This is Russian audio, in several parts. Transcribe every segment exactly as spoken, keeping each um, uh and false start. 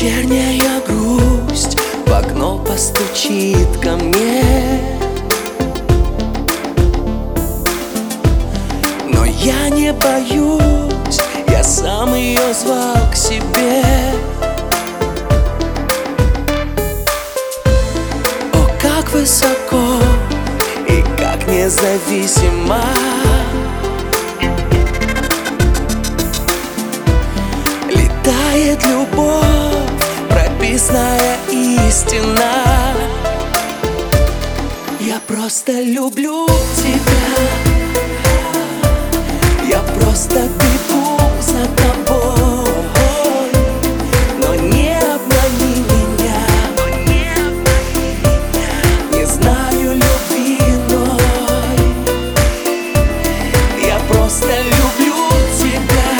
Вечерняя грусть в окно постучит ко мне, но я не боюсь, я сам ее звал к себе. О, как высоко и как независимо летает любовь, прописная истина. Я просто люблю тебя, я просто бегу за тобой, но не обмани меня, не знаю любви иной. Я просто люблю тебя,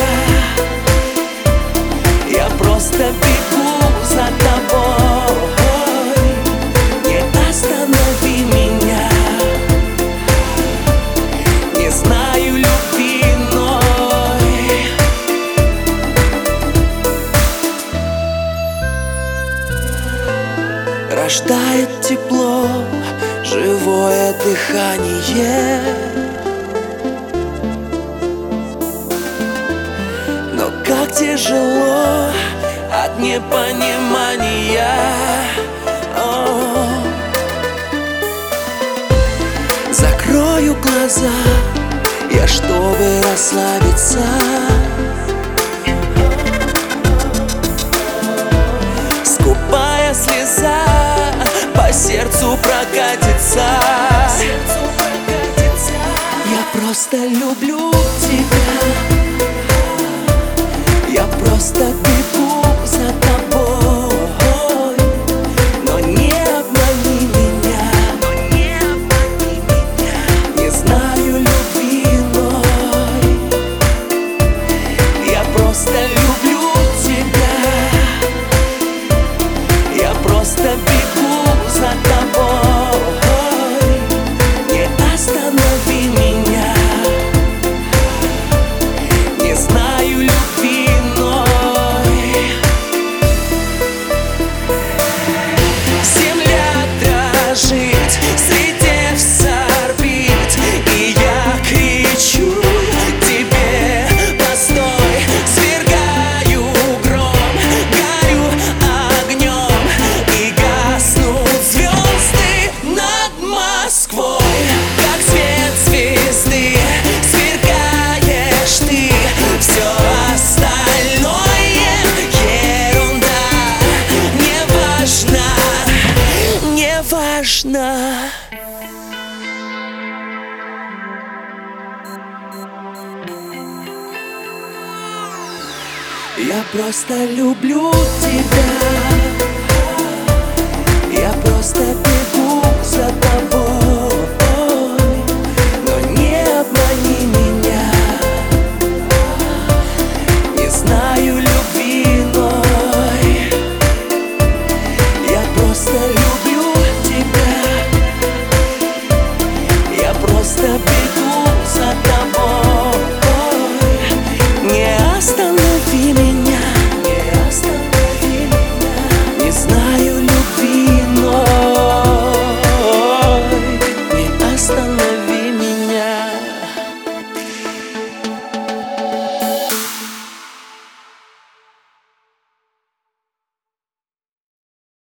я просто бегу за тобой, не останови меня, не знаю любви иной. Рождает тепло, живое дыхание, но как тяжело от непонимания. О, закрою глаза я, чтобы расслабиться, скупая слеза по сердцу прокатится. Я просто люблю тебя, я просто бегу за тобой, но не обмани меня, не знаю любви иной. Я просто люблю тебя, я просто бегу за тобой, не останови меня, не знаю любви иной. Земля дрожит, слетев с орбит, и я кричу тебе: постой! Свергаю гром, горю огнем, и гаснут звезды над Москвой. Как свет звезды сверкаешь ты, все остальное ерунда, не важно, не важно. Я просто люблю тебя, я просто